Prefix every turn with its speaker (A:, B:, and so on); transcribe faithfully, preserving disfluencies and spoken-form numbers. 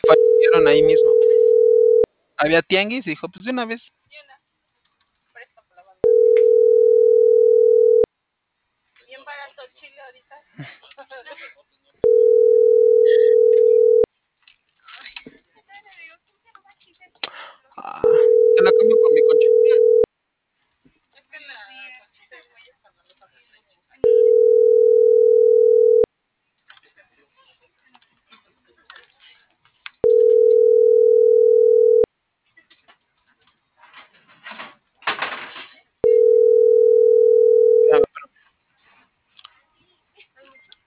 A: Fallecieron ahí mismo. Había tianguis y dijo: "Pues, de una vez".